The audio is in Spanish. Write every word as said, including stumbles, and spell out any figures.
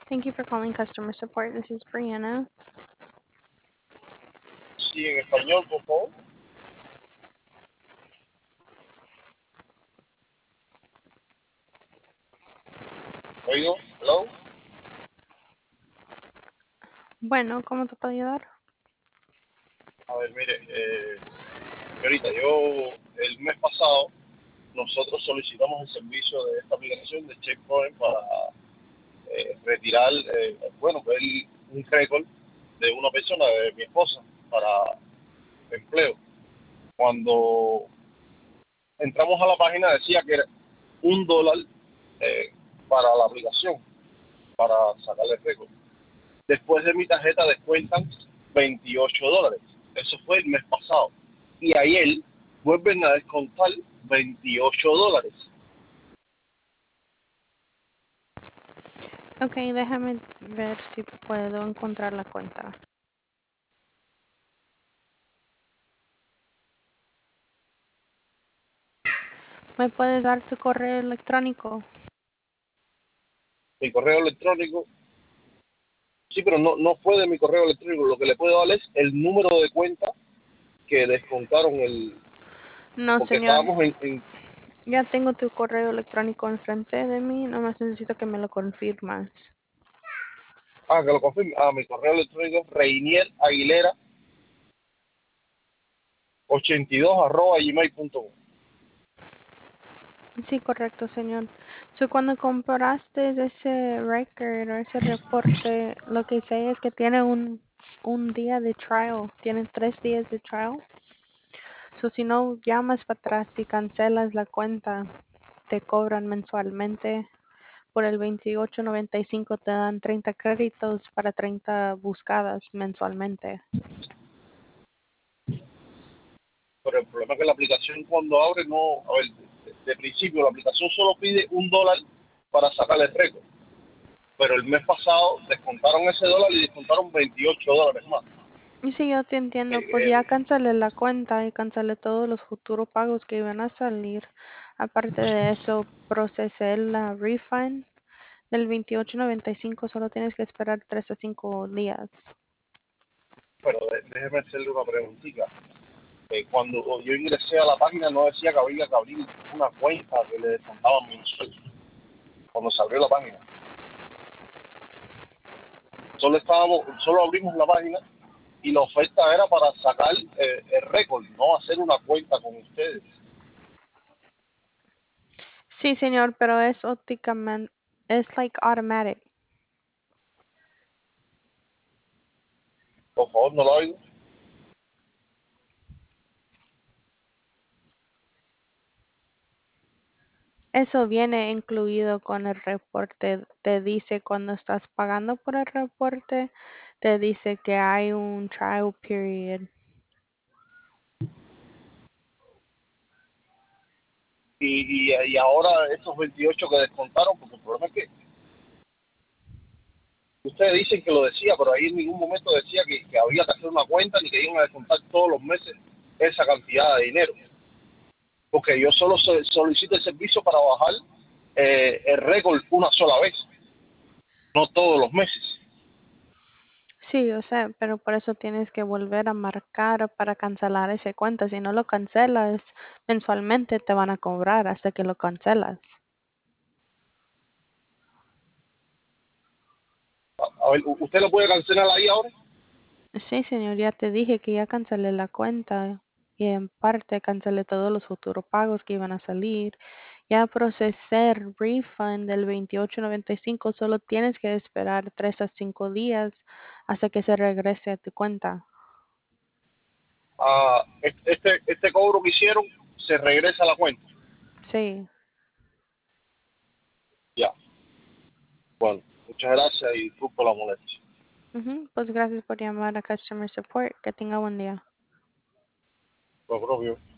Thank you for calling customer support. This is Brianna. Sí, en español, por favor. Oigo, hello. Bueno, ¿cómo te puedo ayudar? A ver, mire, eh, señorita, yo el mes pasado nosotros solicitamos el servicio de esta aplicación de Checkpoint para eh, retirar, eh, bueno, ver un récord de una persona, de mi esposa, para empleo. Cuando entramos a la página decía que era un dólar eh, para la aplicación, para sacarle el récord. Después de mi tarjeta descuentan veintiocho dólares. Eso fue el mes pasado. Y ayer vuelven a descontar veintiocho dólares. Ok, déjame ver si puedo encontrar la cuenta. ¿Me puedes dar tu correo electrónico? Mi correo electrónico, sí, pero no, no fue de mi correo electrónico. Lo que le puedo dar es el número de cuenta que descontaron el... No, Porque señor. estábamos en... en Ya tengo tu correo electrónico enfrente de mí. Nomás necesito que me lo confirmas. ah, que lo confirme. Ah, mi correo electrónico es Reinier Aguilera ochenta y dos arroba gmail punto com. Sí, correcto, señor. So, cuando compraste ese record o ese reporte, lo que sé es que tiene un, un día de trial. Tiene tres días de trial. So, si no llamas para atrás y cancelas la cuenta, te cobran mensualmente. Por el veintiocho noventa y cinco te dan treinta créditos para treinta buscadas mensualmente. Pero el problema es que la aplicación cuando abre no, a ver, de, de principio la aplicación solo pide un dólar para sacar el récord, pero el mes pasado descontaron ese dólar y descontaron veintiocho dólares más. Y si yo te entiendo, Eh, pues ya eh, cancelé la cuenta y cancelé todos los futuros pagos que iban a salir. Aparte de eso, procesé la refund del veintiocho noventa y cinco. Solo tienes que esperar tres a cinco días. pero de- déjeme hacerle una preguntita. Eh, cuando yo ingresé a la página no decía que había que abrir una cuenta que le descontaban mensual cuando se abrió la página. Solo estábamos, solo abrimos la página y la oferta era para sacar eh, el récord, no hacer una cuenta con ustedes. Sí, señor, pero es ópticamente, es like automatic. Por favor, no lo oigo. Eso viene incluido con el reporte. Te dice cuando estás pagando por el reporte, te dice que hay un trial period. Y, y, y ahora estos veintiocho que descontaron, porque el problema es que ustedes dicen que lo decía, pero ahí en ningún momento decía que, que había que hacer una cuenta ni que iban a descontar todos los meses esa cantidad de dinero. Porque yo solo so- solicito el servicio para bajar eh, el récord una sola vez, no todos los meses. Sí, o sea, pero por eso tienes que volver a marcar para cancelar esa cuenta. Si no lo cancelas, mensualmente te van a cobrar hasta que lo cancelas. A, a ver, ¿usted lo puede cancelar ahí ahora? Sí, señor, ya te dije que ya cancelé la cuenta y en parte cancelé todos los futuros pagos que iban a salir. Ya procesé el refund del veintiocho noventa y cinco, solo tienes que esperar tres a cinco días hasta que se regrese a tu cuenta. Ah, este, este cobro que hicieron se regresa a la cuenta. Sí. Ya, bueno, muchas gracias y disculpo la molestia. Ujú, pues gracias por llamar a Customer Support. Que tenga buen día. Lo propio.